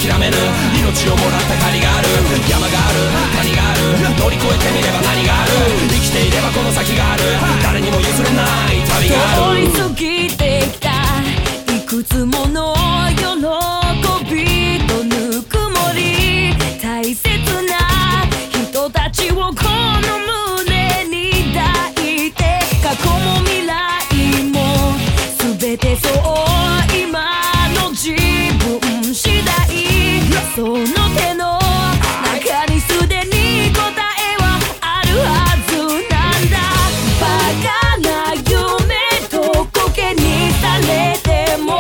諦める。命をもらった借りがある。山がある谷がある。乗り越えてみれば何がある。生きていればこの先がある。誰にも譲れない旅がある。 通り過ぎてきたいくつもの喜びとぬくもり、大切な人たちをこの胸に抱いて、過去も未来も全てそう今の自分次第。その手の中にすでに答えはあるはずなんだ。バカな夢とコケにされても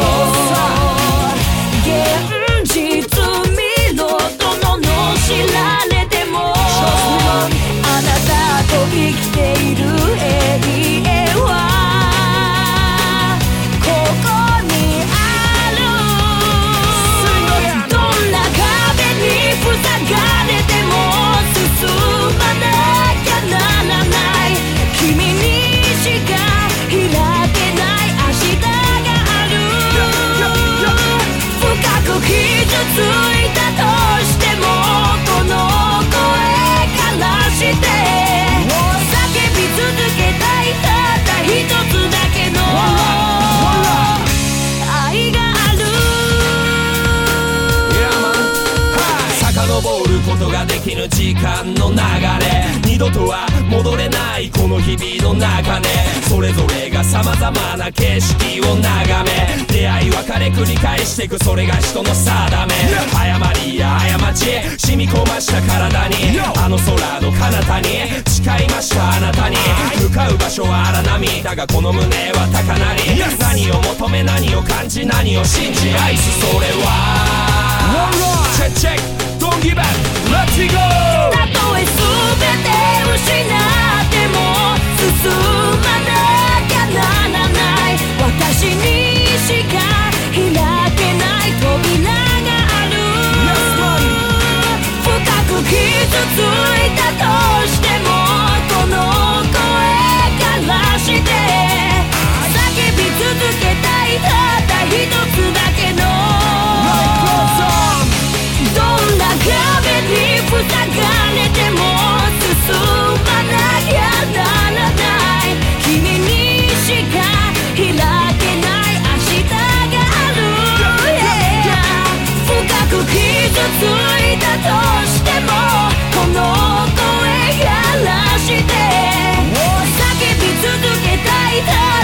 現実見ろと罵られても、あなたと生きている永遠はここにある。どんな壁に塞がれても進まなきゃならない。君にしか開けない明日がある。深く傷ついたとしてもこの声からして叫び続けたいたった一つだけの愛がある。 遡ることができぬ時間の流れ、二度とは戻れないこの日々の中で、それぞれが様々な景色を眺め、出会い別れ繰り返してく、それが人の定め。誤りや過ち染み込ました体に、あの空の彼方に誓いましたあなたに。向かう場所は荒波だがこの胸は高鳴り。何を求め何を感じ何を信じ愛す、それはチェックチェックDon't give up, let's go! たとえ全て失っても進まなきゃならない。私にしか開けない扉がある。深く傷ついたとしてもこの声からして叫び続けたいたった一つだけの、どんな壁に塞がれても進まなきゃならない。君にしか開けない明日がある。深く傷ついたとしてもこの声からして叫び続けたいた